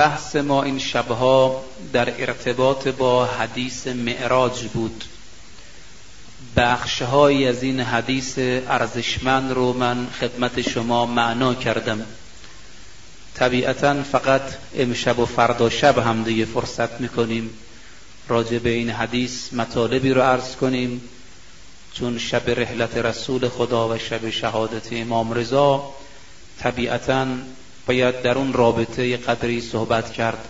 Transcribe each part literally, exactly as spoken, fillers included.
بحث ما این شبها در ارتباط با حدیث معراج بود. بخش‌هایی از این حدیث ارزشمند رو من خدمت شما معنا کردم. طبیعتاً فقط امشب و فردا شب هم دیگه فرصت میکنیم راجع به این حدیث مطالبی رو عرض کنیم، چون شب رحلت رسول خدا و شب شهادت امام رضا طبیعتاً باید در اون رابطه قدری صحبت کرد.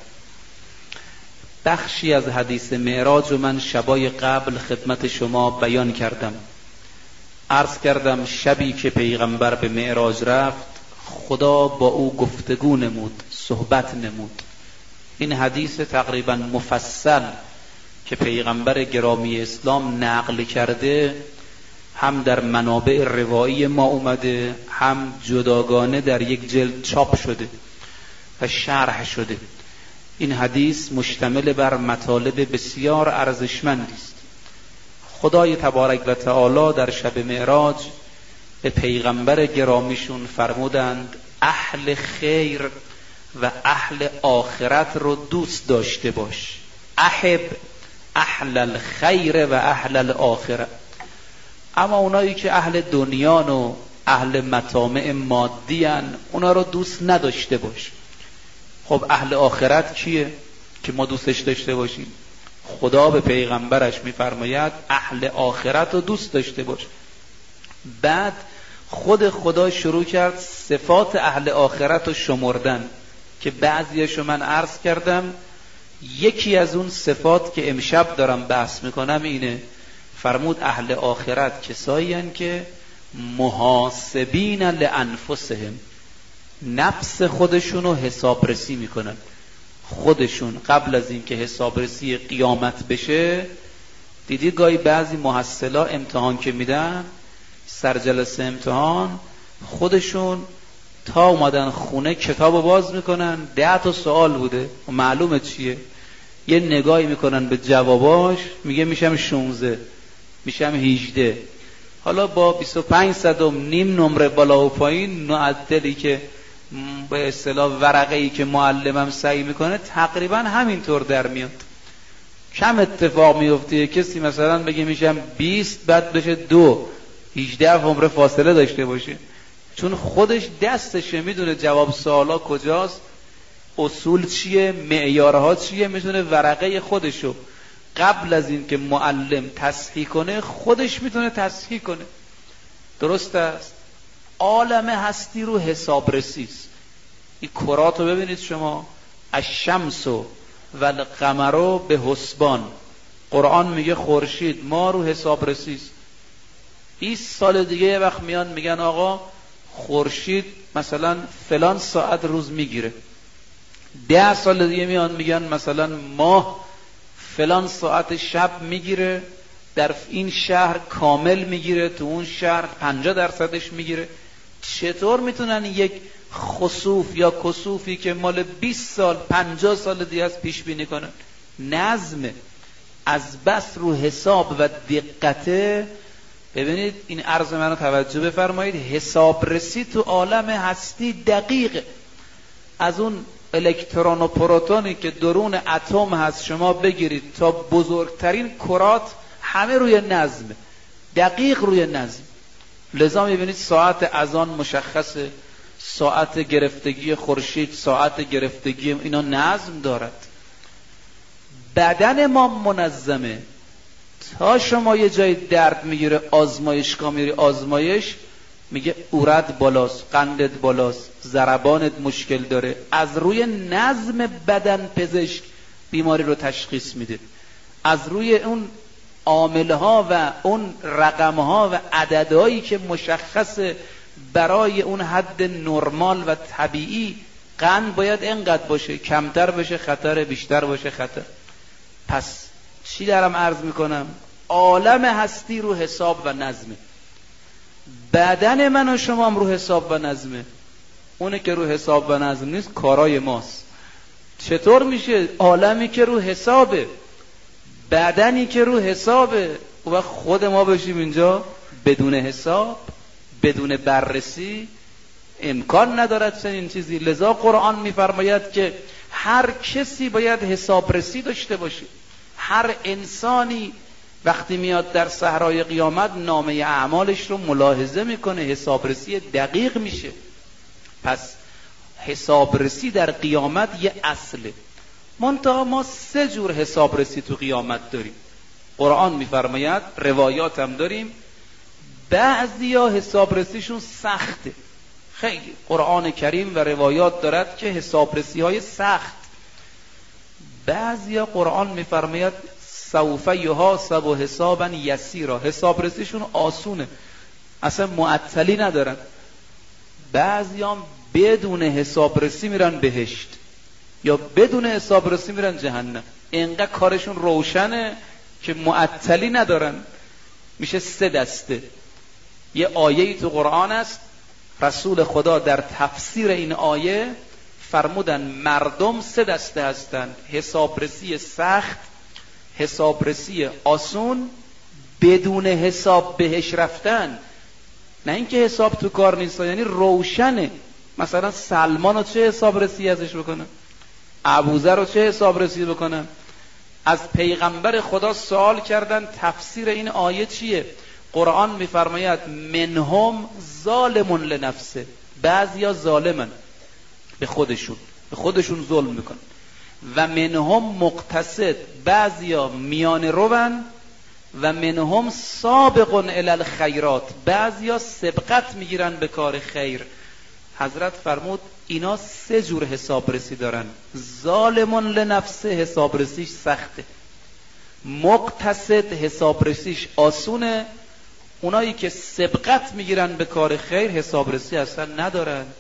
بخشی از حدیث معراج رو من شبای قبل خدمت شما بیان کردم. عرض کردم شبی که پیغمبر به معراج رفت خدا با او گفتگو نمود، صحبت نمود. این حدیث تقریبا مفصل که پیغمبر گرامی اسلام نقل کرده هم در منابع روایی ما اومده، هم جداگانه در یک جلد چاپ شده و شرح شده. این حدیث مشتمل بر مطالب بسیار ارزشمندی است. خدای تبارک و تعالی در شب معراج به پیغمبر گرامیشون فرمودند اهل خیر و اهل آخرت رو دوست داشته باش. احب اهل الخیر و اهل الاخره. اما اونایی که اهل دنیان و اهل مطامع مادی ان اونا رو دوست نداشته باش. خب اهل آخرت کیه که ما دوستش داشته باشیم؟ خدا به پیغمبرش میفرماید اهل آخرت رو دوست داشته باش. بعد خود خدا شروع کرد صفات اهل آخرت رو شمردن که بعضیشو من عرض کردم. یکی از اون صفات که امشب دارم بحث میکنم اینه. فرمود اهل آخرت کسایی هستند که محاسبین لانفسهم، نفس خودشونو حسابرسی میکنن. خودشون قبل از این که حسابرسی قیامت بشه، دیدی گاهی بعضی محصلا امتحان که میدن سر جلسه امتحان خودشون تا اومدن خونه کتابو باز میکنن، ده تا سوال بوده و معلومه چیه، یه نگاهی میکنن به جواباش میگه میشم شانزده میشم هجده. حالا با بیست و پنج صدم نیم نمره بالا و پایین معدلی که به اصطلاح ورقه‌ای که معلمم سعی میکنه تقریبا همینطور در میاد. کم اتفاق میفته کسی مثلا بگه میشم بیست بعد بشه دو، هجده عمر فاصله داشته باشه، چون خودش دستشه میدونه جواب سوالا کجاست، اصول چیه، معیارها چیه، میتونه ورقه خودشو قبل از این که معلم تصحیح کنه خودش میتونه تصحیح کنه. درست است؟ عالم هستی رو حسابرسی است. این کرات رو ببینید شما، الشمس و القمر به حسبان. قرآن میگه خورشید ما رو حسابرسی است. بیست سال دیگه یه وقت میان میگن آقا خورشید مثلا فلان ساعت روز میگیره. ده سال دیگه میان میگن مثلا ماه فلان ساعت شب میگیره، در این شهر کامل میگیره، تو اون شهر پنجاه درصدش میگیره. چطور میتونن یک خسوف یا کسوفی که مال بیست سال پنجاه سال دیگه از پیش بینی کنن؟ نظم از بس رو حساب و دقته. ببینید این عرض منو توجه بفرمایید، حسابرسی تو عالم هستی دقیقه. از اون الکترون و پروتونی که درون اتم هست شما بگیرید تا بزرگترین کرات همه روی نظم، دقیق روی نظم. لذا میبینید ساعت اذان مشخصه، ساعت گرفتگی خورشید، ساعت گرفتگی اینا نظم دارد. بدن ما منظمه. تا شما یه جای درد میگیره آزمایشگاه میری آزمایش میگه اورد بالاست، قندت بالاست، ضربانت مشکل داره. از روی نظم بدن پزشک بیماری رو تشخیص میده. از روی اون عاملها و اون رقمها و عددهایی که مشخصه برای اون حد نرمال و طبیعی، قند باید اینقدر باشه، کمتر بشه خطر، بیشتر باشه خطر. پس چی دارم عرض میکنم؟ عالم هستی رو حساب و نظمه. بدن من و شما هم رو حساب و نظمه. اونه که رو حساب و نظم نیست کارای ماست. چطور میشه عالمی که رو حسابه، بدنی که رو حسابه و خود ما بشیم اینجا بدون حساب، بدون بررسی؟ امکان ندارد چنین چیزی. لذا قرآن میفرماید که هر کسی باید حسابرسی داشته باشه. هر انسانی وقتی میاد در صحرای قیامت نامه اعمالش رو ملاحظه میکنه، حسابرسی دقیق میشه. پس حسابرسی در قیامت یه اصله. منتها ما سه جور حسابرسی تو قیامت داریم. قرآن میفرماید، روایات هم داریم، بعضیا حسابرسیشون سخته. خیلی قرآن کریم و روایات دارد که حسابرسی های سخت. بعضیا قرآن میفرماید سوف یحاسب حسابا یسیرا، حسابرسیشون آسونه، اصلا معطلی ندارن. بعضیام بدون حسابرسی میرن بهشت یا بدون حسابرسی میرن جهنم. اینقدر کارشون روشنه که معطلی ندارن. میشه سه دسته. یه آیه تو قرآن است، رسول خدا در تفسیر این آیه فرمودن مردم سه دسته هستند: حسابرسی سخت، حسابرسی آسون، بدون حساب بهش رفتن. نه اینکه حساب تو کار نیست، یعنی روشنه. مثلا سلمان رو چه حسابرسی ازش بکنه؟ ابوذر رو چه حسابرسی بکنه؟ از پیغمبر خدا سوال کردن تفسیر این آیه چیه؟ قرآن میفرماید منهم ظالم لنفسه، بعضیا ظالمن به خودشون، به خودشون ظلم میکنن. و منهم مقتصد، بعضیا میان روان. و منهم سابق الی الخیرات، بعضیا سبقت میگیرن به کار خیر. حضرت فرمود اینا سه جور حسابرسی دارن. ظالم لنفسه حسابرسیش سخته، مقتصد حسابرسیش آسونه، اونایی که سبقت میگیرن به کار خیر حسابرسی اصلا ندارند.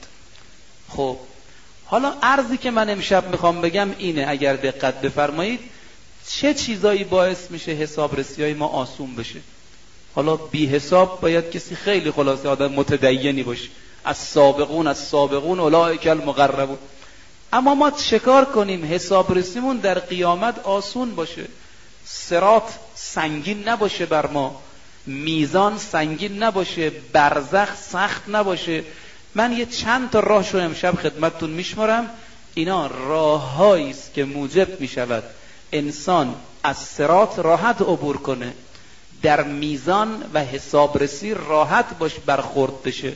خب حالا عرضی که من امشب میخوام بگم اینه، اگر دقت بفرمایید، چه چیزایی باعث میشه حسابرسی های ما آسون بشه؟ حالا بی حساب باید کسی خیلی خلاصه آدم متدینی باشه، از سابقون از سابقون اولئک المقربون. اما ما چکار کنیم حسابرسیمون در قیامت آسون باشه؟ صراط سنگین نباشه بر ما، میزان سنگین نباشه، برزخ سخت نباشه. من یه چند تا راهشو امشب خدمتتون میشمارم. اینا راههایی است که موجب میشود انسان از صراط راحت عبور کنه، در میزان و حسابرسی راحت باش برخورد بشه.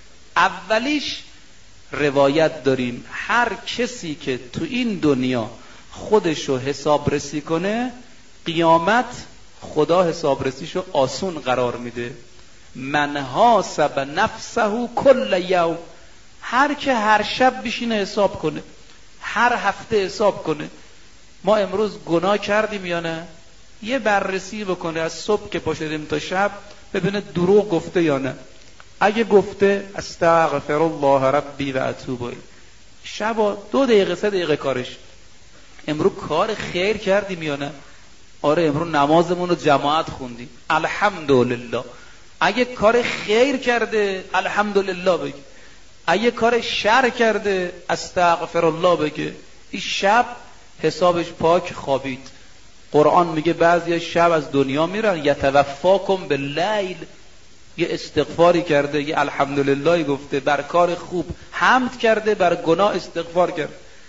اولیش روایت داریم هر کسی که تو این دنیا خودشو حسابرسی کنه، قیامت خدا حسابرسیشو آسون قرار میده. من حاسب نفسه کل یوم، هر که هر شب بشینه حساب کنه، هر هفته حساب کنه ما امروز گناه کردیم یا نه، یه بررسی بکنه از صبح که پاشدیم تا شب، ببینه دروغ گفته یا نه. اگه گفته استغفر الله ربی و اتوب الیه، شب دو دقیقه سه دقیقه کارش. امروز کار خیر کردیم یا نه؟ آره امروز نمازمون رو جماعت خوندیم، الحمدلله. اگه کار خیر کرده الحمدلله بگه، اگه کار شر کرده استغفر الله بگه. این شب حسابش پاک خوابید. قرآن میگه بعضی شب از دنیا میرن، یتوفاکم باللیل، یه استغفاری کرده، یه الحمدلله گفته، بر کار خوب حمد کرده، بر گناه استغفار کرده.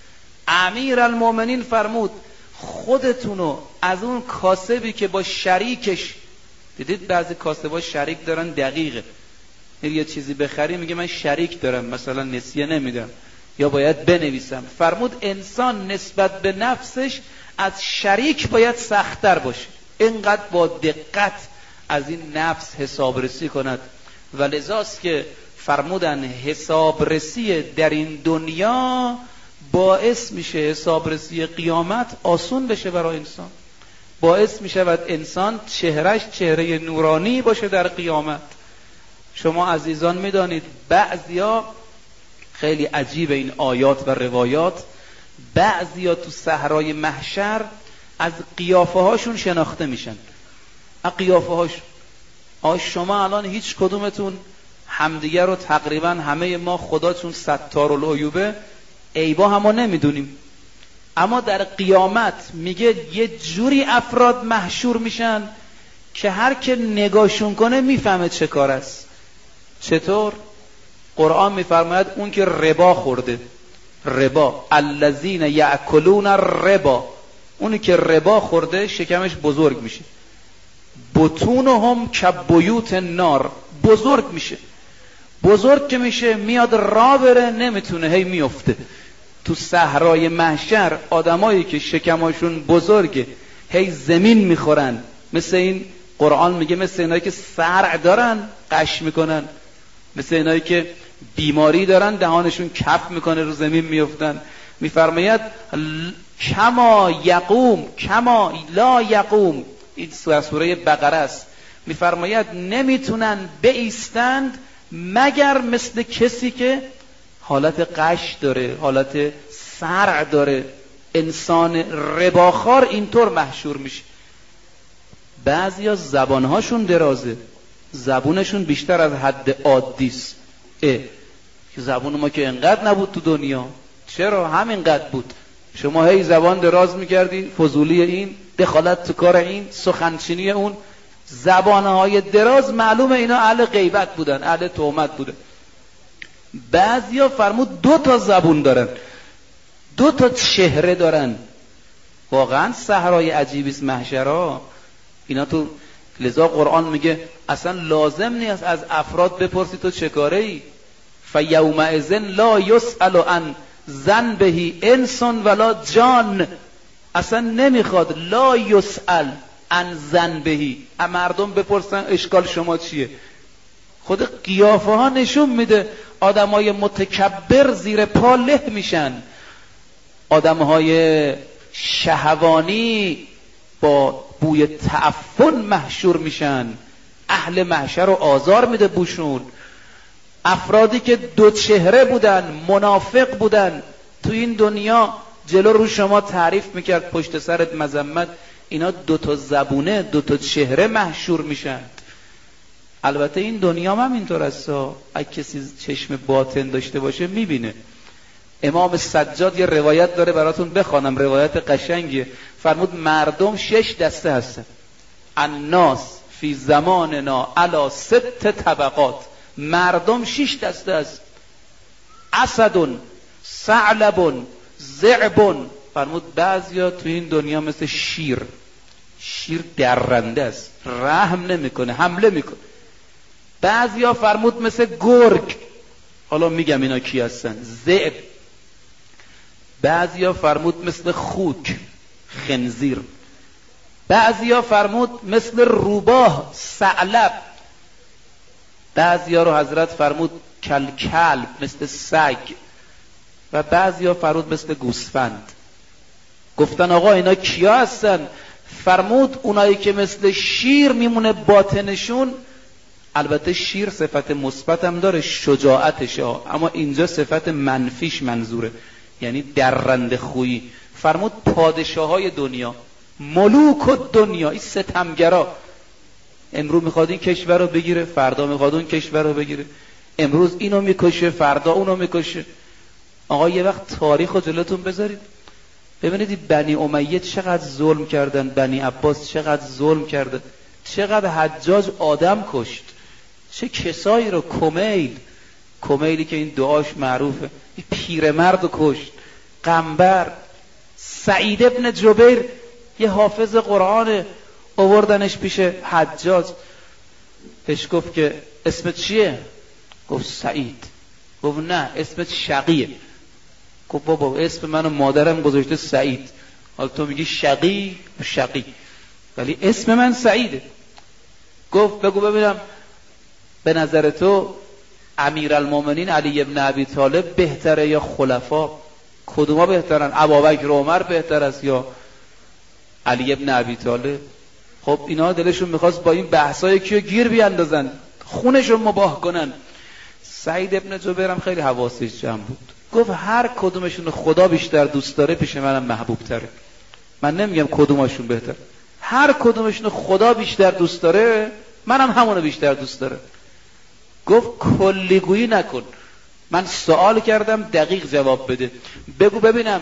امیر المؤمنین فرمود خودتونو از اون کاسبی که با شریکش، دیدید بعضی کاسبا شریک دارن دقیقه، یه چیزی بخری میگه من شریک دارم، مثلا نسیه نمیدم یا باید بنویسم. فرمود انسان نسبت به نفسش از شریک باید سخت‌تر باشه، اینقدر با دقت از این نفس حسابرسی کند. و لذاست که فرمودن حسابرسی در این دنیا باعث میشه حسابرسی قیامت آسون بشه برای انسان، باعث میشود انسان چهرش چهره نورانی باشه در قیامت. شما عزیزان میدانید بعضیا، خیلی عجیب این آیات و روایات، بعضیا تو صحرای محشر از قیافه هاشون شناخته میشن. از قیافه هاشون آ شما الان هیچ کدومتون همدیگر رو تقریبا همه ما خداتون ستار العیوبه، عیبا همو نمیدونیم، اما در قیامت میگه یه جوری افراد محشور میشن که هر که نگاهشون کنه میفهمه چه کار است. چطور؟ قرآن میفرماید اون که ربا خورده، ربا، الذین یأکلون الربا، اونی که ربا خورده شکمش بزرگ میشه. بطونهم کبیوت النار، بزرگ میشه. بزرگ که میشه میاد راه بره نمیتونه، هی میفته. تو صحرای محشر آدمایی که شکماشون بزرگه هی زمین میخورن، مثل این قرآن میگه مثل اینایی که صرع دارن قش میکنن، مثل اینایی که بیماری دارن دهانشون کف میکنه رو زمین میفتن. میفرماید کما یقوم کما لا یقوم، این سوره بقره است. میفرماید نمیتونن بایستند مگر مثل کسی که حالت قش داره، حالت صرع داره. انسان رباخوار اینطور محشور میشه. بعضیا زبانهاشون درازه، زبونشون بیشتر از حد عادیست. اه که زبون ما که انقدر نبود تو دنیا، چرا همینقدر بود؟ شما هی زبان دراز میکردی، فضولی این، دخالت تو کار این، سخنچینی اون. زبانهای دراز معلومه اینا اهل غیبت بودن، اهل تهمت بودن. بعضیا فرمود دو تا زبون دارن، دو تا چهره دارن. واقعا صحرای عجیبی است محشرها اینا. تو لذا قرآن میگه اصلا لازم نیست از افراد بپرسی تو چه کاره ای. فیومئذ لا یسأل عن ذنبه انس ولا جان، اصلا نمیخواد لا یسأل عن ذنبه، مردم بپرسن اشکال شما چیه. خود قیافه ها نشون میده آدمای متکبر زیر پا له میشن، آدمهای شهوانی با بوی تعفن محشور میشن. اهل محشر رو آزار میده بوشون. افرادی که دو چهره بودن، منافق بودن، تو این دنیا جلو رو شما تعریف میکرد، پشت سرت مذمت، اینا دو تا زبونه، دو تا چهره محشور میشن. البته این دنیا هم اینطور است، اگه کسی چشم باطن داشته باشه میبینه. امام سجاد یه روایت داره براتون بخوانم، روایت قشنگیه. فرمود مردم شش دسته هستن. الناس فی زماننا علی ست طبقات، مردم شش دسته است. اسد، ثعلب، ذئب. فرمود بعضیا تو این دنیا مثل شیر، شیر درنده است، رحم نمیکنه، حمله میکنه. بعضیا فرمود مثل گرگ، حالا میگم اینا کی هستن، ذئب. بعضیا فرمود مثل خوک، خنزیر. بعضیا فرمود مثل روباه، ثعلب. بعضیا رو حضرت فرمود کل کلب، مثل سگ. و بعضیا فرمود مثل گوسفند. گفتن آقا اینا کیا هستن؟ فرمود اونایی که مثل شیر میمونه باطنشون. البته شیر صفت مثبت هم داره، شجاعتشه، اما اینجا صفت منفیش منظوره، یعنی درنده خویی. فرمود پادشاه های دنیا، ملوک و دنیا، این ستمگرا. امروز میخواد این کشور رو بگیره، فردا میخواد اون کشور رو بگیره. امروز اینو میکشه، فردا اونو میکشه. آقا یه وقت تاریخ رو جلوتون بذارید، ببینید بنی امیه چقدر ظلم کردن، بنی عباس چقدر ظلم کردن، چقدر حجاج آدم کشت، چه کسایی رو. کمیل، کمیلی که این دعاش معروفه، این پیرمرد رو کشت. قنبر، سعید ابن جبیر یه حافظ قرآن، آوردنش پیش حجاج، بهش گفت که اسمت چیه؟ گفت سعید. گفت نه اسمت شقیه. گفت بابا اسم منو مادرم گذاشته سعید، حالا تو میگی شقی؟ شقی، ولی اسم من سعیده. گفت بگو ببینم به نظر تو امیرالمومنین علی ابن ابی طالب بهتره یا خلفا؟ کدوما بهترن؟ ابوبکر و عمر بهتر است یا علی ابن ابی طالب؟ خب اینا دلشون میخواست با این بحثای کیو گیر بیاندازن، خونشون مباح کنن. سعید ابن جبیر هم خیلی حواسش جمع بود. گفت هر کدومشون خدا بیشتر دوست داره پیش منم محبوب تره. من نمیگم کدومشون بهتر، هر کدومشون خدا بیشتر دوست داره منم همونو بیشتر دوست داره. گفت کلیگویی نکن، من سوال کردم دقیق جواب بده. بگو ببینم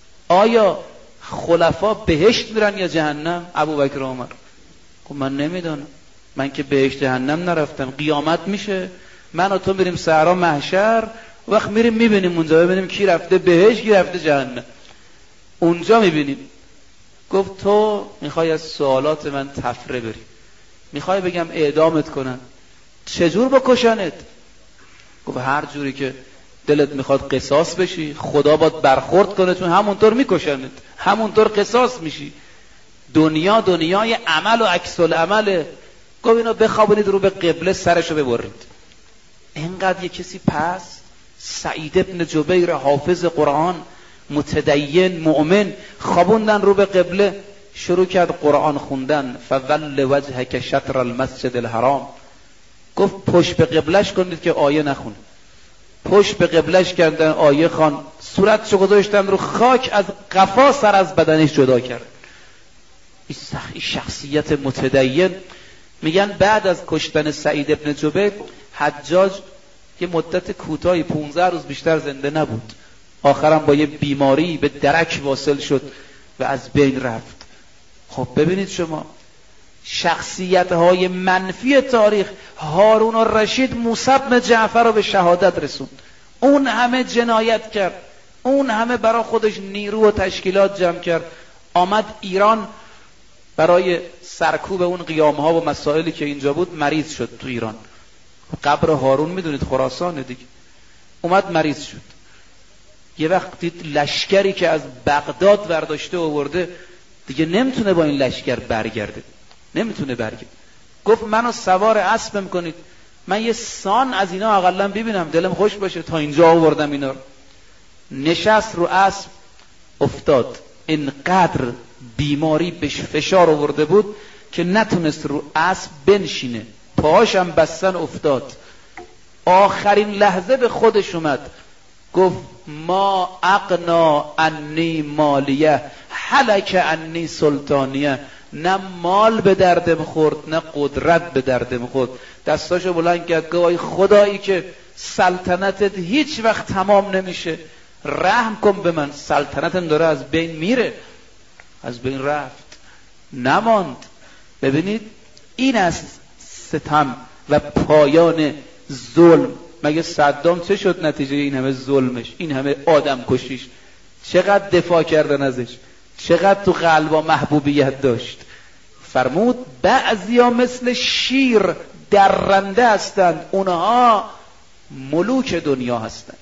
آیا خلفا بهشت میرن یا جهنم؟ ابوبکر و عمر. گفت من نمیدونم، من که بهشت جهنم نرفتم. قیامت میشه من و تو میریم صحرا محشر، وقت میریم میبینیم اونجا، ببینیم کی رفته بهشت کی رفته جهنم، اونجا میبینیم. گفت تو میخوای از سوالات من تفره بری، میخوای بگم اعدامت کنن، چجور بکشنت؟ گفت هر جوری که دلت میخواد قصاص بشی، خدا باید برخورد کنه چون همونطور میکشنت، همونطور قصاص میشی. دنیا دنیای عمل و عکس العمله. گفت اینو بخوابونید رو به قبله سرشو ببرید. اینقدر یه کسی پس سعید ابن جبیر حافظ قرآن متدین مؤمن خوابوندن رو به قبله، شروع کرد قرآن خوندن. فول وجهک شطر المسجد الحرام. گفت پشت به قبلش کنید که آیه نخونه. پشت به قبلش کردن، آیه خوان، صورتشو گذاشتن رو خاک، از قفا سر از بدنش جدا کرد. این شخصیت متدین. میگن بعد از کشتن سعید ابن جبیر حجاج یه مدت کوتاهی پونزده روز بیشتر زنده نبود، آخرم با یه بیماری به درک واصل شد و از بین رفت. خب ببینید شما شخصیت‌های منفی تاریخ، هارون الرشید موسی بن جعفر رو به شهادت رسوند، اون همه جنایت کرد، اون همه برای خودش نیرو و تشکیلات جمع کرد، آمد ایران برای سرکوب اون قیام‌ها و مسائلی که اینجا بود مریض شد تو ایران. قبر هارون میدونید خراسانه دیگه. اومد مریض شد. یه وقت دید لشکری که از بغداد برداشته آورده دیگه نمیتونه با این لشکر برگرده، نمیتونه برگرده. گفت منو سوار اسبم کنید، من یه سان از اینا اقلا ببینم، دلم خوش باشه، تا اینجا آوردم اینا رو. نشست رو اسب، افتاد. اینقدر بیماری بهش فشار آورده بود که نتونست رو اسب بنشینه، پاهاشم بستن افتاد. آخرین لحظه به خودش اومد، گفت ما اغنا انی مالیه هلک انی سلطانیه. نه مال به دردم خورد نه قدرت به دردم خورد. دستاشو بلند کرد، گفت ای خدایی که سلطنتت هیچ وقت تمام نمیشه، رحم کن به من، سلطنتم داره از بین میره. از بین رفت، نماند. ببینید این است ستم و پایان ظلم. مگه صدام چه شد نتیجه این همه ظلمش، این همه آدم کشیش؟ چقدر دفاع کردن ازش، چقدر تو قلبا محبوبیت داشت. فرمود بعضیا مثل شیر درنده هستند، اونها ملوک دنیا هستند.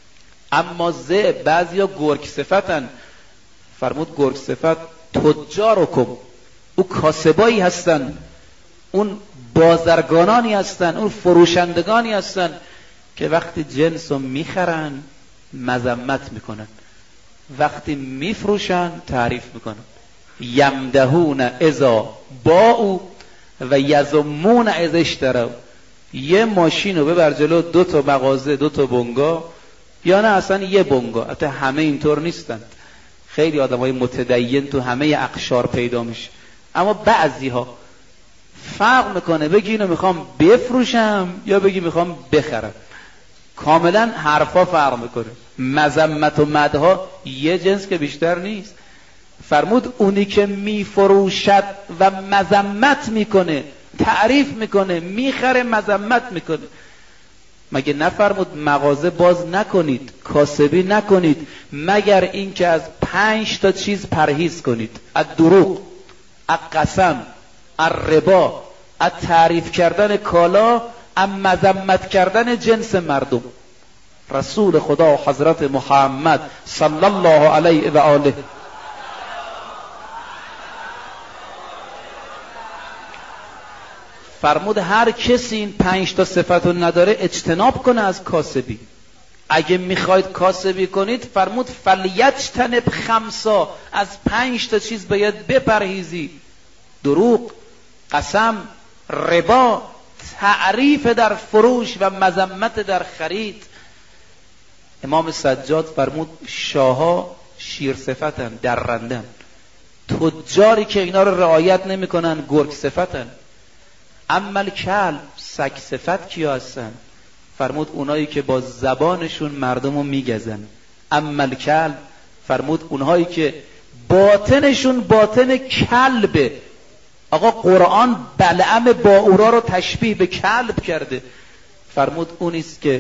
اما ذئب بعضیا گرگ صفتن. فرمود گرگ صفت تجارکم، او کاسبایی هستن، اون بازرگانانی هستن، اون فروشندگانی هستن که وقتی جنس رو میخرن مذمت میکنن، وقتی میفروشن تعریف میکنن. یمدهون اذا باعوا و یذمون اذا اشتروا. یه ماشین رو ببر جلو دو تا مغازه دو تا بنگاه، یا نه اصلا یه بنگاه. حتی همه اینطور نیستند، خیلی آدمای متدین تو همه اقشار پیدا میشه، اما بعضی ها فرق میکنه بگی اینو میخوام بفروشم یا بگی میخوام بخرم. کاملا حرفا فرق میکنه. مذمت و مدها یه جنس که بیشتر نیست. فرمود اونی که میفروشد و مذمت میکنه، تعریف میکنه، میخره مذمت میکنه. مگه نفرمود مغازه باز نکنید، کاسبی نکنید مگر این که از پنج تا چیز پرهیز کنید: از دروغ، از قسم، از ربا، از تعریف کردن کالا، از مذمت کردن جنس مردم. رسول خدا حضرت محمد صلی الله علیه و آله فرمود هر کسی این پنج تا صفتو نداره اجتناب کنه از کاسبی. اگه میخواید کاسبی کنید فرمود فلیجتنب خمسا، از پنج تا چیز باید بپرهیزی: دروغ، قسم، ربا، تعریف در فروش و مذمت در خرید. امام سجاد فرمود شاها شیر صفتن، درندن. تجاری که اینا رو رعایت نمی کنن گرگ صفتن. اما الکلب، سگ صفت کیا هستن؟ فرمود اونایی که با زبانشون مردم رو میگزن. اما الکلب، فرمود اونهایی که باطنشون باطن کلبه. آقا قرآن بلعم باورا رو تشبیه به کلب کرده. فرمود اونیست که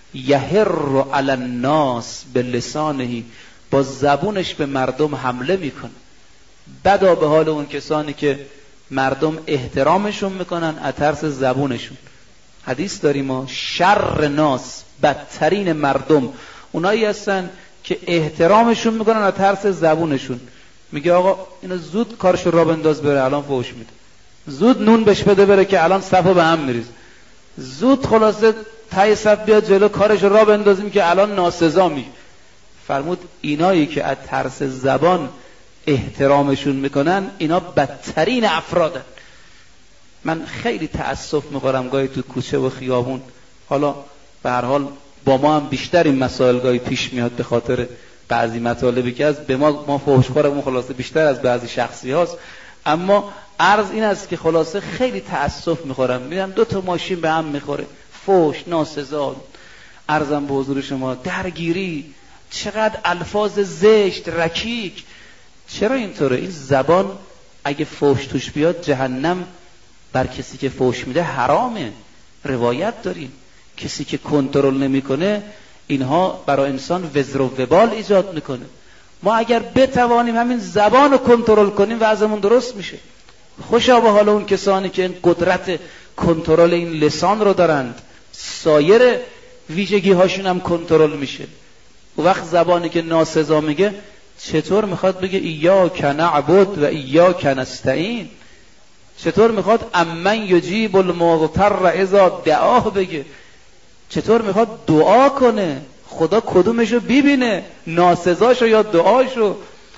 یهر علی الناس بلسانه، با زبونش به مردم حمله میکنه. بدا به حال اون کسانی که مردم احترامشون میکنن از ترس زبونشون. حدیث داریم ما شر ناس، بدترین مردم اونایی هستن که احترامشون میکنن از ترس زبونشون. میگه آقا اینو زود کارشو را بنداز بره، الان فحش میده. زود نون بهش بده بره که الان صفو به هم میریز. زود خلاصه تای صف بیاد جلو کارشو را بندازیم که الان ناسزا میگه. فرمود اینایی که از ترس زبان احترامشون میکنن اینا بدترین افرادن. من خیلی تأسف میخورم گاهی تو کوچه و خیابون، حالا به هر حال با ما هم بیشتر این مسائل گاهی پیش میاد به خاطر بعضی مطالبی که از به ما ما فحشخورمون خلاصه بیشتر از بعضی شخصی هاست، اما عرض این است که خلاصه خیلی تأسف میخورم میبینم دو تا ماشین به هم میخوره، فحش، ناسزا، عرضم به حضور شما، درگیری، چقدر الفاظ زشت، رکیک. چرا اینطوره؟ این زبان اگه فحش توش بیاد جهنم بر کسی که فحش میده حرامه. روایت داریم کسی که کنترل نمیکنه اینها برای انسان وزر و وبال ایجاد میکنه. ما اگر بتوانیم همین زبان رو کنترل کنیم وضعمون درست میشه. خوشا به حال اون کسانی که این قدرت کنترل این لسان رو دارند، سایر ویژگی هاشون هم کنترل میشه. و وقت زبانی که ناسزا میگه چطور میخواد بگه ایاک نعبد و ایاک نستعین؟ چطور میخواد امن یجیب المضطر اذا دعاه بگه؟ چطور میخواد دعا کنه؟ خدا کدومشو ببینه، ناسزاشو یا دعاشو؟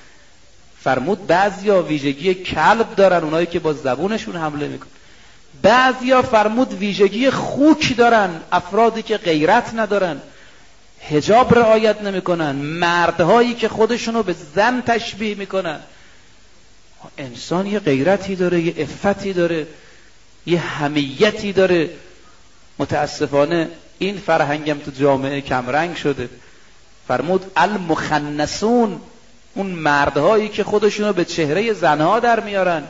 فرمود بعضیا ویژگی کلب دارن، اونایی که با زبونشون حمله میکنن. بعضیا فرمود ویژگی خوک دارن، افرادی که غیرت ندارن، حجاب رعایت نمیکنن، مردهایی که خودشونو به زن تشبیه میکنن. انسان یه غیرتی داره، یه عفتی داره، یه حمیتی داره. متاسفانه این فرهنگم تو جامعه کمرنگ شده. فرمود المخنثون، اون مردهایی که خودشونو به چهره زنها در میارن.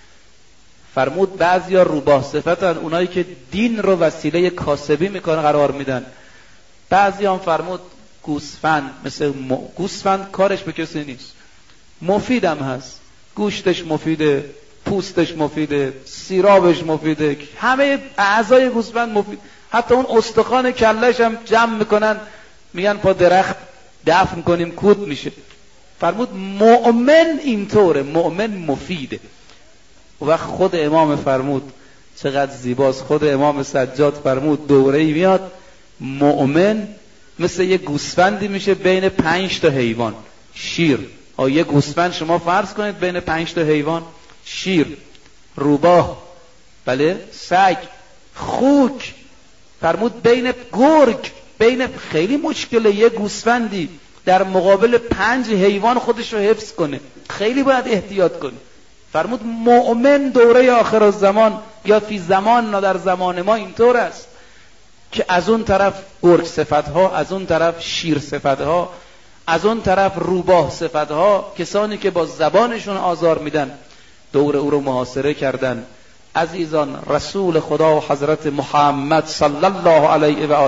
فرمود بعضیا روباه صفتن، اونایی که دین رو وسیله کاسبی میکنن قرار میدن. بعضی هم فرمود گوسفند، مثل م... گوسفند کارش به کسی نیست، مفیدم هست، گوشتش مفیده، پوستش مفیده، سیرابش مفیده، همه اعضای گوسفند مفید. حتی اون استخوان کلهش هم جمع میکنن میگن پا درخت دفن کنیم کود میشه. فرمود مؤمن اینطوره، مؤمن مفیده. و وقت خود امام فرمود چقدر زیباست، خود امام سجاد فرمود دوره‌ای میاد مؤمن مثل یه گوسفندی میشه بین پنج تا حیوان. شیر، آ یه گوسفند شما فرض کنید بین پنج تا حیوان، شیر، روباه، بله، سگ، خوک. فرمود بین گرگ، بین خیلی مشکله یه گوسفندی در مقابل پنج حیوان خودش رو حفظ کنه، خیلی باید احتیاط کنه. فرمود مؤمن دوره آخر الزمان یا فی زمان نا در زمان ما اینطور است که از اون طرف گرگ صفتها، از اون طرف شیر صفتها، از اون طرف روباه صفتها، کسانی که با زبانشون آزار میدن دور او رو محاصره کردن. عزیزان، رسول خدا و حضرت محمد صلی الله علیه و آله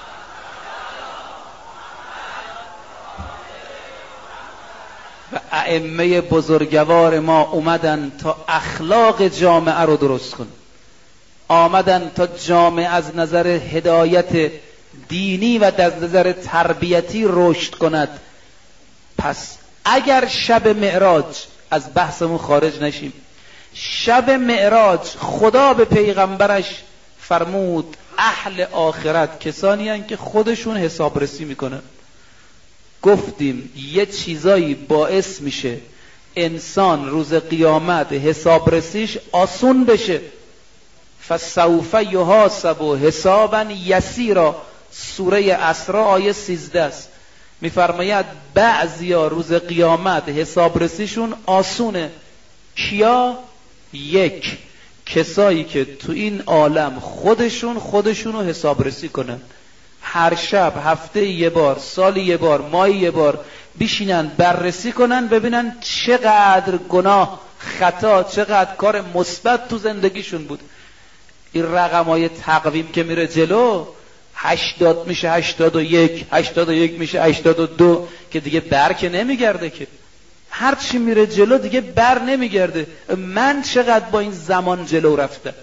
و ائمه بزرگوار ما اومدن تا اخلاق جامعه رو درست کنن، آمدن تا جامعه از نظر هدایت دینی و از نظر تربیتی رشد کند. پس اگر شب معراج، از بحثمون خارج نشیم، شب معراج خدا به پیغمبرش فرمود اهل آخرت کسانی هستند که خودشون حسابرسی میکنن. گفتیم یه چیزایی باعث میشه انسان روز قیامت حسابرسیش آسون بشه. فسوف یحاسب حسابا یسیرا، سوره اسراء آیه سیزده است. میفرماید بعضیا روز قیامت حسابرسیشون آسونه. کیا؟ یک، کسایی که تو این عالم خودشون خودشونو حسابرسی کنن، هر شب، هفته یه بار، سالی یه بار، ماهی یه بار بشینن بررسی کنن ببینن چقدر گناه، خطا، چقدر کار مثبت تو زندگیشون بود. این رقمای تقویم که میره جلو هشتاد میشه هشتاد و یک، هشتاد و یک میشه هشتاد و دو که دیگه بر که نمیگرده که. هر چی میره جلو دیگه بر نمیگرده. من چقدر با این زمان جلو رفتم.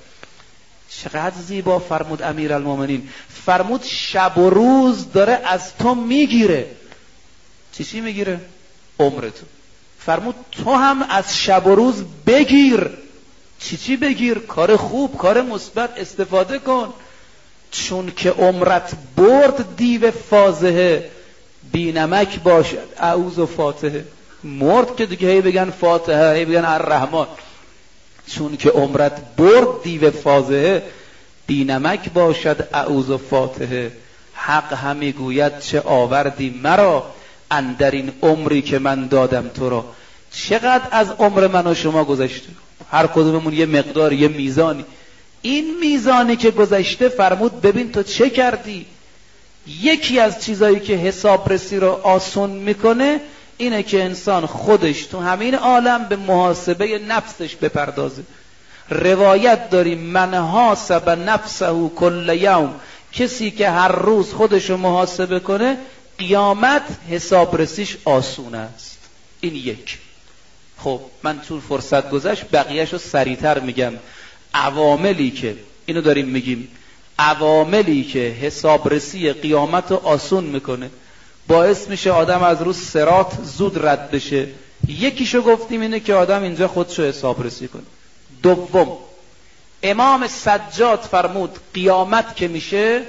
چقدر زیبا فرمود امیرالمومنین. فرمود شب و روز داره از تو میگیره. چی چی میگیره؟ عمرتو. فرمود تو هم از شب و روز بگیر. چی چی بگیر؟ کار خوب، کار مثبت استفاده کن. چون که عمرت برد دیو فازهه، بی نمک باشد اعوذ و فاتحه. مرد که دیگه هی بگن فاتحه، هی بگن الرحمن. چون که عمرت برد دیو فازهه، بی نمک باشد اعوذ و فاتحه. حق همی گوید چه آوردی مرا، اندر این عمری که من دادم تو را. چقدر از عمر من و شما گذشته، هر کدوممون یه مقدار، یه میزانی. این میزانی که گذشته فرمود ببین تو چه کردی. یکی از چیزایی که حسابرسی رو آسون میکنه اینه که انسان خودش تو همین عالم به محاسبه نفسش بپردازه. روایت داریم من حاسب نفسه کل یوم، کسی که هر روز خودشو محاسبه کنه قیامت حسابرسیش آسون است. این یک. خب من چون فرصت گذشت بقیهشو سریعتر میگم. عواملی که اینو داریم میگیم، عواملی که حسابرسی قیامت رو آسون میکنه، باعث میشه آدم از روز صراط زود رد بشه. یکیشو گفتیم اینه که آدم اینجا خودشو حسابرسی کنه. دوم، امام سجاد فرمود قیامت که میشه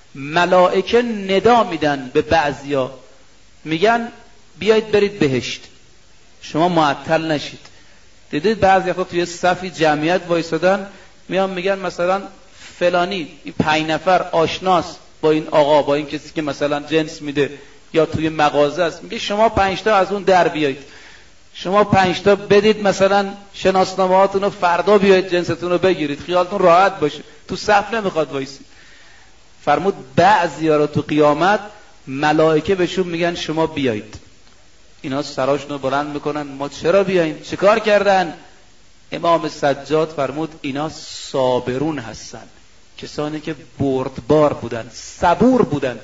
ملائکه ندا میدن به بعضیا، میگن بیایید برید بهشت، شما معطل نشید. دیدید بعضی وقتا توی صفی جمعیت وایسادن، میان میگن مثلا فلانی این پنج نفر آشناست با این آقا، با این کسی که مثلا جنس میده یا توی مغازه است، میگه شما پنج تا از اون در بیایید، شما پنج تا بدید مثلا شناسنامه هاتون رو، فردا بیایید جنستون رو بگیرید، خیالتون راحت باشه، تو صف نمیخواد وایسید. فرمود بعضیا رو تو قیامت ملائکه بهشون میگن شما بیایید. اینا سراشون رو بلند میکنن ما چرا بیاییم؟ چه کار کردن؟ امام سجاد فرمود اینا صابرون هستن، کسانی که بردبار بودن، صبور بودن.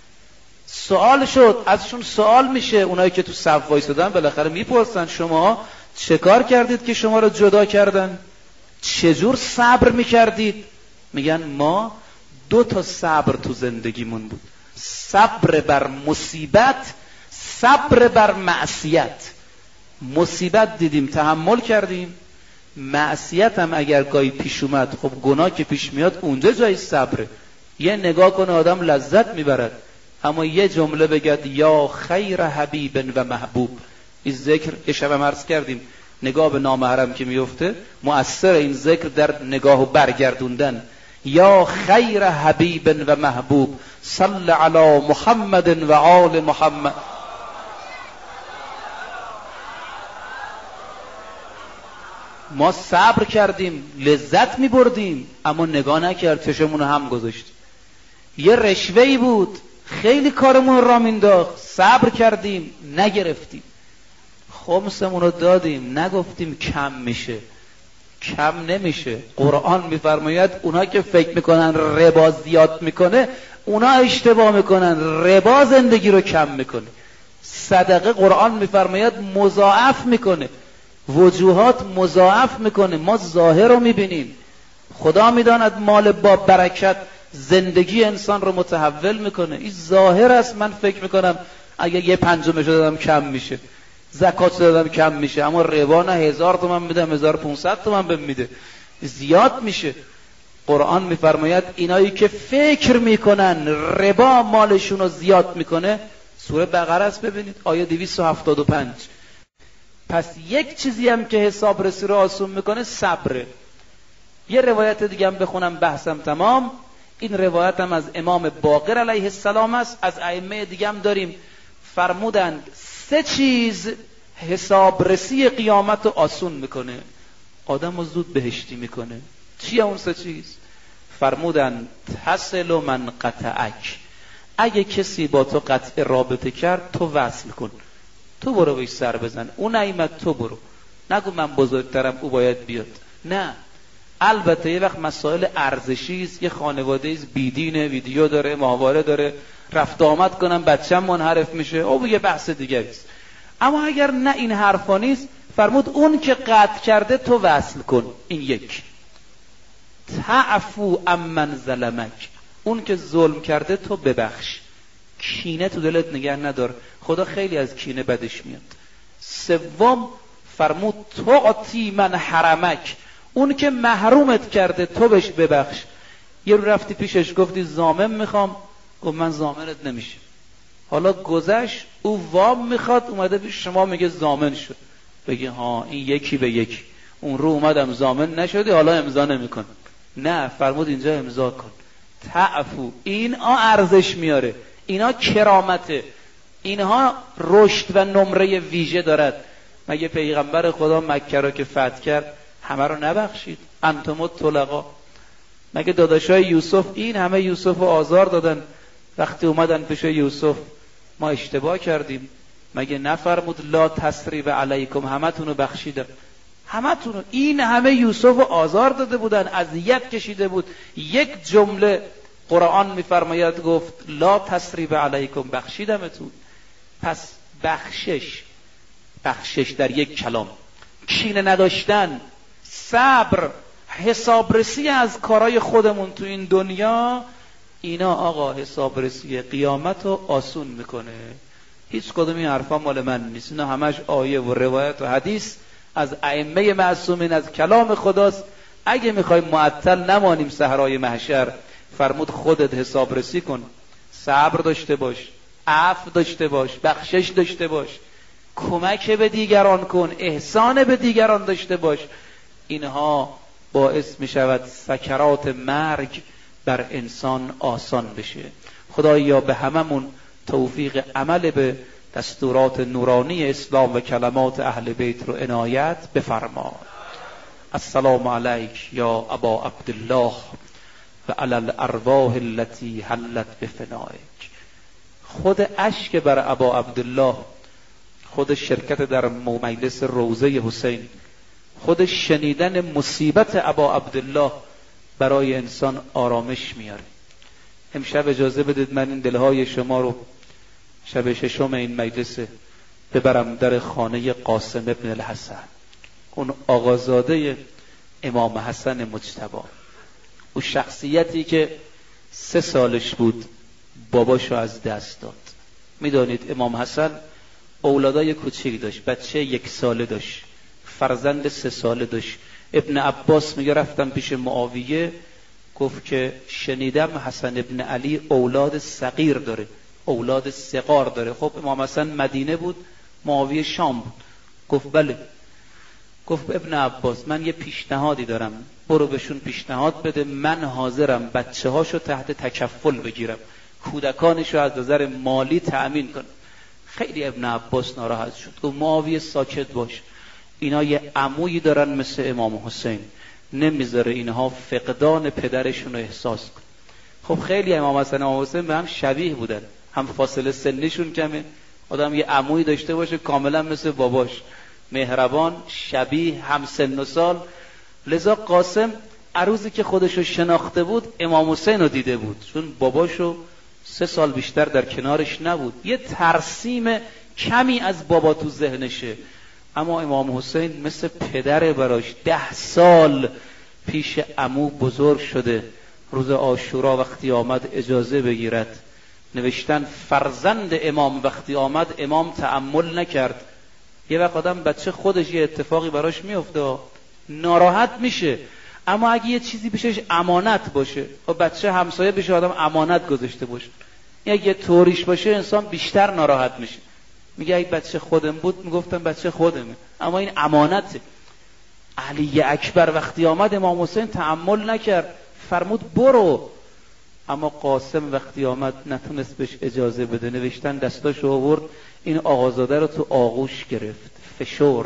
سوال شد ازشون، سوال میشه، اونایی که تو صف وایسادن بالاخره میپرسن شما چه کار کردید که شما رو جدا کردن؟ چجور صبر میکردید؟ میگن ما دو تا صبر تو زندگیمون بود، صبر بر مصیبت، صبر بر معصیت. مصیبت دیدیم تحمل کردیم، معصیت هم اگر گاهی پیش اومد، خب گناه که پیش میاد اونجا جای صبره. یه نگاه کنه آدم لذت میبرد، اما یه جمله بگد یا خیر حبیب و محبوب. این ذکر یه شب هم عرض کردیم، نگاه به نامحرم که میفته مؤثر این ذکر در نگاه و برگردوندن. یا خیر حبیب و محبوب صل علی محمد و آل محمد. ما صبر کردیم، لذت می بردیم، اما نگاه نکرد، چشمون هم گذاشت. یه رشوه‌ای بود خیلی کارمون را مینداخت، صبر کردیم نگرفتیم. خمسمون رو دادیم، نگفتیم کم میشه، کم نمیشه. قرآن میفرماید اونا که فکر میکنن ربا زیاد میکنه اونا اشتباه میکنن، ربا زندگی رو کم میکنه. صدقه قرآن میفرماید مضاعف میکنه، وجوهات مضاعف میکنه. ما ظاهر رو میبینیم، خدا میداند مال با برکت زندگی انسان رو متحول میکنه. این ظاهر است. من فکر میکنم اگه یه پنجمش دادم کم میشه، زکات دادم کم میشه، اما ربا نه هزار تومن میدم هزار و پونصد تومن بهم میده، زیاد میشه. قرآن میفرماید اینایی که فکر میکنن ربا مالشون رو زیاد میکنه، سوره بقره است ببینید آیه دویست و هفتاد و پنج. پس یک چیزی هم که حسابرسی رو آسون میکنه صبره. یه روایت دیگه هم بخونم بحثم تمام. این روایت هم از امام باقر علیه السلام است، از ائمه دیگه هم داریم. فرمودند سه چیز حسابرسی قیامت رو آسون میکنه، آدم رو زود بهشتی میکنه. چیه اون سه چیز؟ فرمودند تصل من قطعک، اگه کسی با تو قطع رابطه کرد تو وصل کن، تو برو بهش سر بزن، اون نعیمت تو برو، نگو من بزرگترم او باید بیاد. نه، البته یه وقت مسائل ارزشی است، یه خانواده است بیدینه، ویدیو داره، ماهواره داره، رفت آمد کنم بچه‌م منحرف میشه، او یه بحث دیگری است. اما اگر نه این حرفا نیست، فرمود اون که قطع کرده تو وصل کن. این یک. تعفو امن ظلمک، اون که ظلم کرده تو ببخش، کینه تو دلت نگه ندار، خدا خیلی از کینه بدش میاد. سوم فرمود تعطی من حرمک، اون که محرومت کرده تو بهش ببخش. یه رو رفتی پیشش گفتی ضامن میخوام، گفت من ضامنت نمیشه. حالا گذشت او وام میخواد، اومده پیش شما میگه ضامن شد، بگی ها این یکی به یکی، اون رو اومدم ضامن نشدی حالا امضا نمیکن. نه، فرمود اینجا امضا کن. تعفو، اینا ارزش میاره، اینا کرامته، اینها رشد و نمره ویژه دارد. مگه پیغمبر خدا مکه را که فتح کرد همه رو نبخشید؟ انتم الطلقا. مگه داداشای یوسف این همه یوسف رو آزار دادن، وقتی اومدن پیش یوسف ما اشتباه کردیم، مگه نفرمود لا تثریب علیکم، همه تونو بخشیدم؟ همه تونو، این همه یوسف رو آزار داده بودن، اذیت کشیده بود، یک جمله قرآن میفرماید گفت لا تثریب علیکم، بخشیدمتون. پس بخشش، بخشش در یک کلام، کینه نداشتن، صبر، حسابرسی از کارهای خودمون تو این دنیا، اینا آقا حسابرسی قیامت رو آسون میکنه. هیچ کدوم این حرفا مال من نیست، اینا همش آیه و روایت و حدیث از ائمه معصومین، از کلام خداست. اگه میخوایم معطل نمانیم صحرای محشر، فرمود خودت حسابرسی کن، صبر داشته باش، عفو داشته باش، بخشش داشته باش، کمک به دیگران کن، احسان به دیگران داشته باش. اینها باعث می شود سکرات مرگ بر انسان آسان بشه. خدایا به هممون توفیق عمل به دستورات نورانی اسلام و کلمات اهل بیت رو عنایت بفرما. السلام علیک یا ابا عبدالله و علی الارواح التي حلت بفنائک. خود اشک بر ابا عبدالله، خود شرکت در مجلس روضه حسین، خود شنیدن مصیبت ابا عبدالله برای انسان آرامش میاره. امشب اجازه بدید من این دلهای شما رو شب ششم این مجلس ببرم در خانه قاسم ابن الحسن، اون آقازاده امام حسن مجتبی، او شخصیتی که سه سالش بود باباشو از دست داد. میدانید امام حسن اولادای کوچیک داشت، بچه یک ساله داشت، فرزند سه ساله داشت. ابن عباس میگه رفتم پیش معاویه، گفت که شنیدم حسن ابن علی اولاد صغیر داره، اولاد صغار داره. خب امام حسن مدینه بود، معاویه شام بود. گفت بله. گفت ابن عباس من یه پیشنهادی دارم، برو بهشون پیشنهاد بده، من حاضرم بچه هاشو تحت تکفل بگیرم، کودکانشو از نظر مالی تأمین کنم. خیلی ابن عباس ناراحت شد، گفت معاویه ساکت باش، اینا یه عمویی دارن مثل امام حسین، نمیذاره اینها فقدان پدرشون رو احساس کن. خب خیلی امام حسن و امام حسین به هم شبیه بودن، هم فاصله سنیشون کمه، آدم یه عمویی داشته باشه کاملا مثل باباش، مهربان، شبیه، هم سن و سال. لذا قاسم عروضی که خودشو شناخته بود امام حسین رو دیده بود، چون باباشو سه سال بیشتر در کنارش نبود، یه ترسیم کمی از بابا تو ذهنشه. اما امام حسین مثل پدر براش، ده سال پیش عمو بزرگ شده. روز عاشورا وقتی آمد اجازه بگیرد، نوشتن فرزند امام وقتی آمد امام تأمل نکرد. یه وقت آدم بچه خودش یه اتفاقی براش میفته ناراحت میشه، اما اگه یه چیزی پیشش امانت باشه، و بچه همسایه بشه آدم امانت گذاشته باشه، اگه یه طوریش باشه انسان بیشتر ناراحت میشه. میگه اگه بچه خودم بود میگفتم بچه خودمه، اما این امانته. علی اکبر وقتی آمد امام حسین تأمل نکرد، فرمود برو. اما قاسم وقتی آمد نتونست بهش اجازه بده، نوشتن دستاشو آورد این آقازاده رو تو آغوش گرفت، فشرد،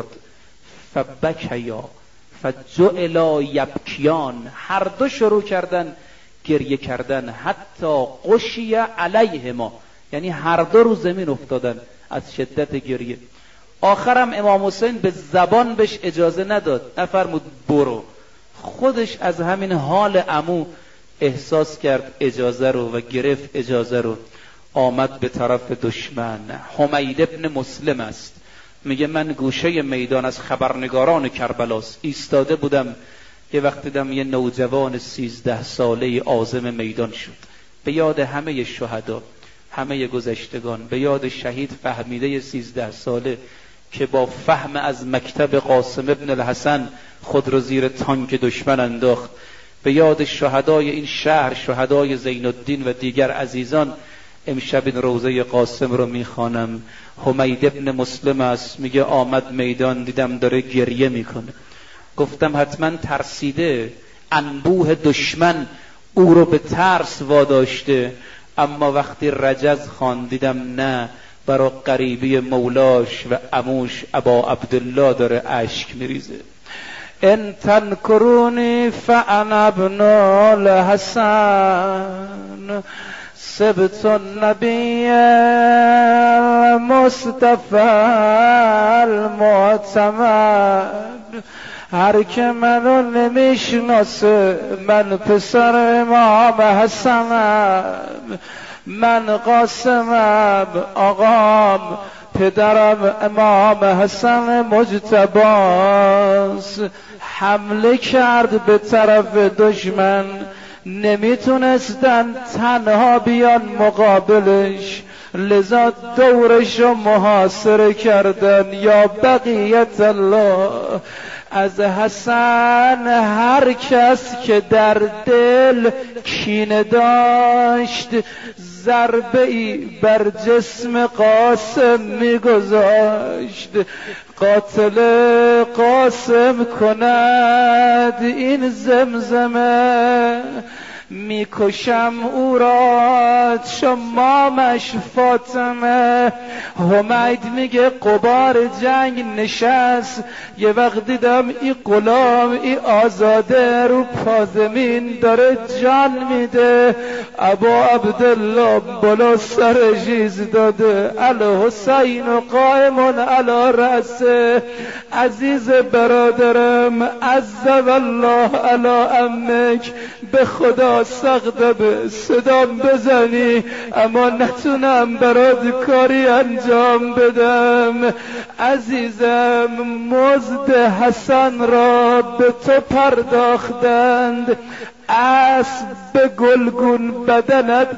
فبکیا فجعلا یبکیان، هر دو شروع کردن گریه کردن، حتی غشی علیهما، یعنی هر دو رو زمین افتادن از شدت گریه. آخرم امام حسین به زبان بهش اجازه نداد، نفرمود برو، خودش از همین حال عمو احساس کرد اجازه رو و گرفت اجازه رو، آمد به طرف دشمن. حمید ابن مسلم است، میگه من گوشه میدان از خبرنگاران کربلاست ایستاده بودم، یه وقت دیدم یه نوجوان سیزده ساله عازم میدان شد. به یاد همه شهدا، همه گذشتگان، به یاد شهید فهمیده سیزده ساله که با فهم از مکتب قاسم ابن الحسن خود رو زیر تانک دشمن انداخت، به یاد شهدای این شهر، شهدای زین الدین و دیگر عزیزان. امشب این روضه قاسم رو میخوانم. حمید ابن مسلم است، میگه آمد میدان، دیدم داره گریه میکنه. گفتم حتما ترسیده، انبوه دشمن او رو به ترس واداشته. اما وقتی رجز خواند دیدم نه، برای قریبی مولاش و عموش ابا عبدالله داره اشک میریزه. ان تنکرونی فانا ابن الحسن سبت النبی المصطفى المعتمد. هر که منو نمیشناسه، من پسر امام حسنم، من قاسمم، آقام پدرم امام حسن مجتباست. حمله کرد به طرف دشمن، نمیتونستن تنها بیان مقابلش، لذا دورش رو محاصره کردن. یا بقیت الله، از حسن هر کس که در دل کینه داشت، ضربه ای بر جسم قاسم میگذاشت. قاتل قاسم کند این زمزمه، میکشم او را شمامش فاطمه. حمید میگه قبار جنگ نشست، یه وقت دیدم این غلام، این آزاده رو پازمین داره جان میده. ابا عبدالله بالا سر جیز داده، الحسین و قائمون علی رأسه. عزیز برادرم، عز والله علی امک، به خدا سخته به صدام بزنی اما نتونم برات کاری انجام بدم. عزیزم، مزد حسن را به تو پرداختند، اسب به گلگون بدنت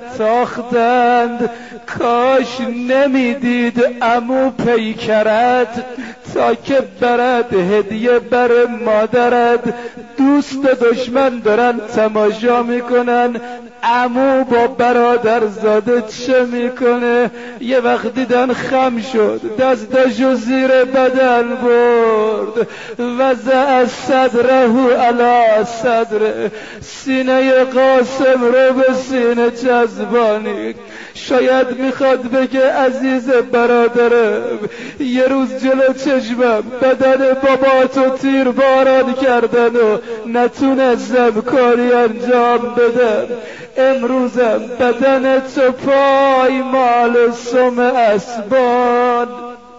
تاختند. کاش نمیدید عمو پیکرت تا که برد هدیه بر مادرت. دوست دشمن دارن تماشا میکنن عمو با برادر زاده چه میکنه. یه وقت دیدن خم شد، دستاشو زیر بدن برد، وضع صدره علی صدره، سینه قاسم رو به سینه چسبانید. شاید میخواد بگه عزیز برادرم، یه روز جلو چشمم بدن باباتو تیر باران کردن و نتونستم کاری انجام بدم. امروزم بدن تو پای مال سم اسبان.